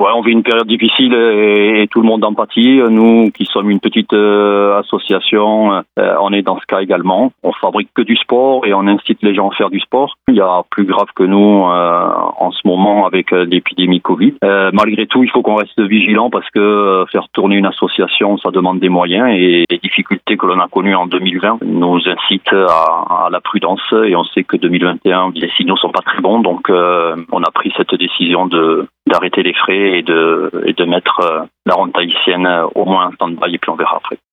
Ouais, on vit une période difficile et tout le monde en pâtit. Nous, qui sommes une petite association, on est dans ce cas également. On fabrique que du sport et on incite les gens à faire du sport. Il y a plus grave que nous en ce moment avec l'épidémie Covid. Malgré tout, il faut qu'on reste vigilant parce que faire tourner une association, ça demande des moyens et les difficultés que l'on a connues en 2020 nous incitent à la prudence et on sait que 2021, les signaux sont pas très bons. Donc, on a pris cette décision d'arrêter les frais et de mettre la ronde tahitienne au moins en stand-by et puis on verra après.